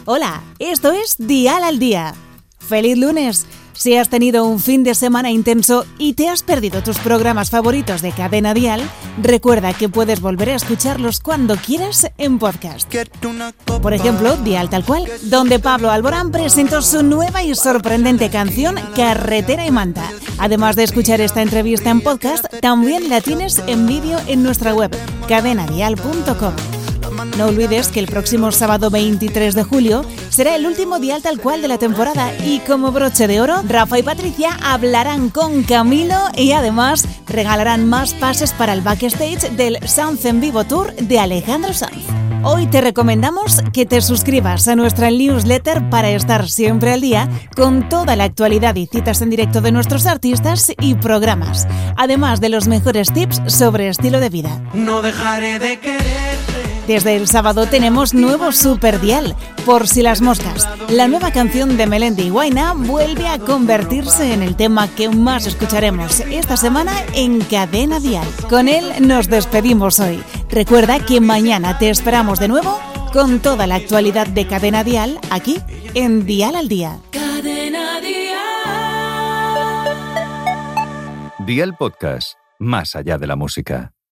Hola, esto es Dial al Día. ¡Feliz lunes! Si has tenido un fin de semana intenso y te has perdido tus programas favoritos de Cadena Dial, recuerda que puedes volver a escucharlos cuando quieras en podcast. Por ejemplo, Dial Tal Cual, donde Pablo Alborán presentó su nueva y sorprendente canción Carretera y Manta. Además de escuchar esta entrevista en podcast, también la tienes en vídeo en nuestra web, cadenadial.com. No olvides que el próximo sábado 23 de julio será el último Dial Tal Cual de la temporada y como broche de oro, Rafa y Patricia hablarán con Camilo y además regalarán más pases para el backstage del Sanz en Vivo Tour de Alejandro Sanz. Hoy te recomendamos que te suscribas a nuestra newsletter para estar siempre al día con toda la actualidad y citas en directo de nuestros artistas y programas, además de los mejores tips sobre estilo de vida. No dejaré de quererte. Desde el sábado tenemos nuevo Super Dial, Por si las moscas. La nueva canción de Melendi y Huayna vuelve a convertirse en el tema que más escucharemos esta semana en Cadena Dial. Con él nos despedimos hoy. Recuerda que mañana te esperamos de nuevo con toda la actualidad de Cadena Dial aquí en Dial al Día. Cadena Dial. Dial Podcast, más allá de la música.